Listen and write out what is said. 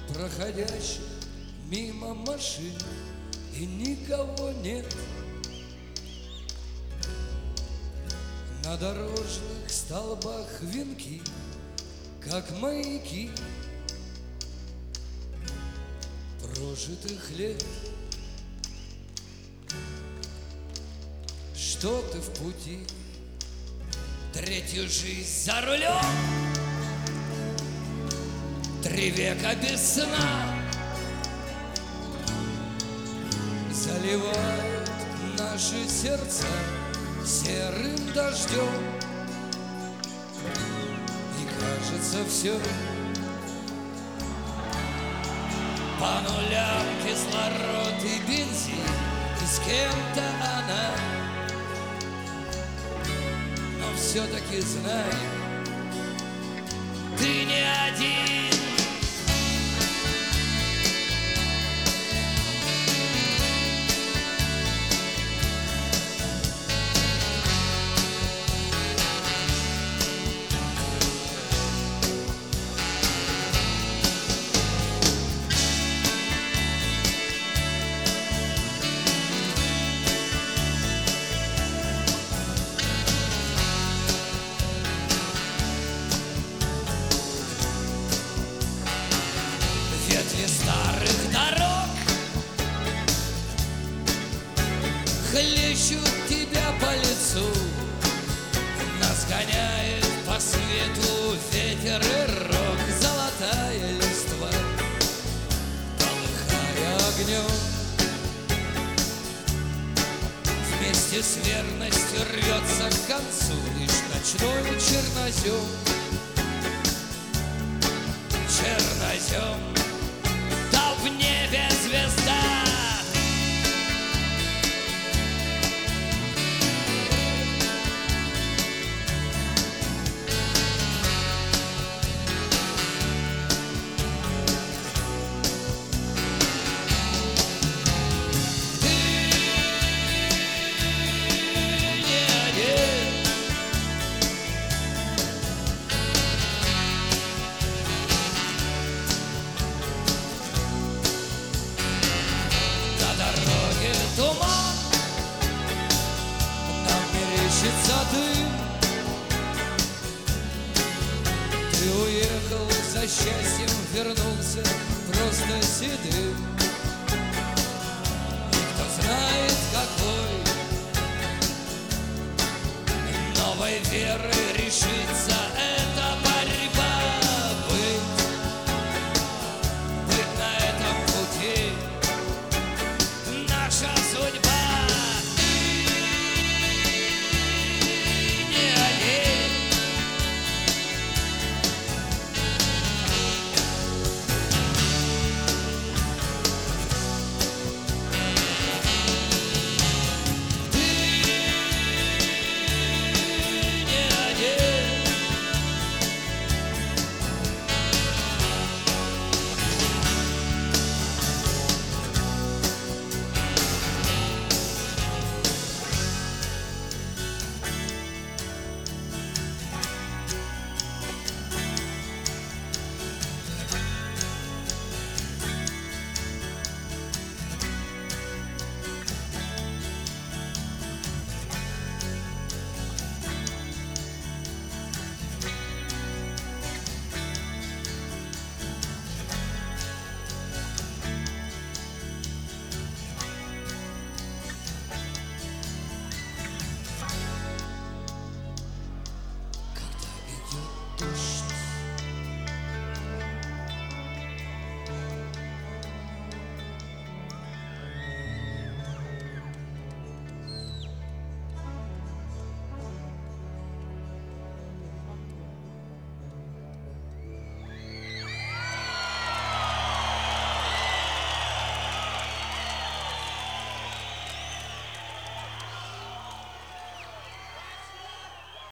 проходящих мимо машин, и никого нет. На дорожных столбах венки, как маяки прожитых лет. Что ты в пути, третью жизнь за рулем, 3 века без сна заливают наши сердца серым дождем. И кажется, все по нулям, кислород и бензин, и с кем-то она. Но все-таки знай, ты не один. Ветви старых дорог хлещут тебя по лицу, нас гоняет по свету ветер и рок, золотая листва, полыхая огнем. Вместе с верностью рвется к концу лишь ночной чернозем. Чернозем, да в небе звезда. Ты не один. Туман, нам мерещится дым. Ты уехал за счастьем, вернулся просто седым. И кто знает какой новой веры решится